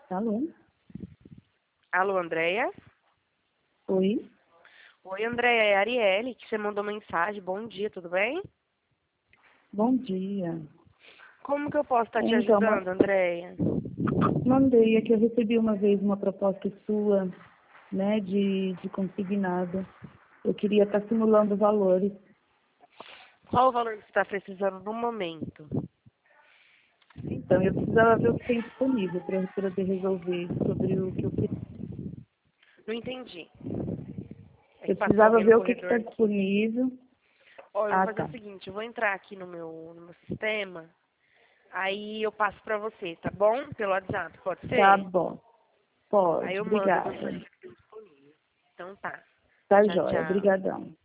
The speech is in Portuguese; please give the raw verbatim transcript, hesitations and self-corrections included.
Alô? Alô, Andréia? Oi? Oi, Andréia, é a Arielle, que você mandou mensagem. Bom dia, tudo bem? Bom dia. Como que eu posso estar te Então, ma- ajudando, Andréia? mandei aqui, eu recebi uma vez uma proposta sua, né, de, de consignado. Eu queria estar simulando valores. Qual o valor que você está precisando no momento? Então, eu precisava ver o que tem disponível para eu poder resolver sobre o que eu queria. Não entendi. É que Eu passou precisava alguém no ver o que está corredor aqui. disponível. Ó, eu vou Ah, fazer o tá. seguinte, eu vou entrar aqui no meu, no meu sistema, aí eu passo pra você, tá bom? Pelo WhatsApp, pode Tá ser? bom. Aí Pode. eu mando a Obrigada. quantidade que tem disponível. Então tá. Tá Tchau, jóia. tchau. Obrigadão.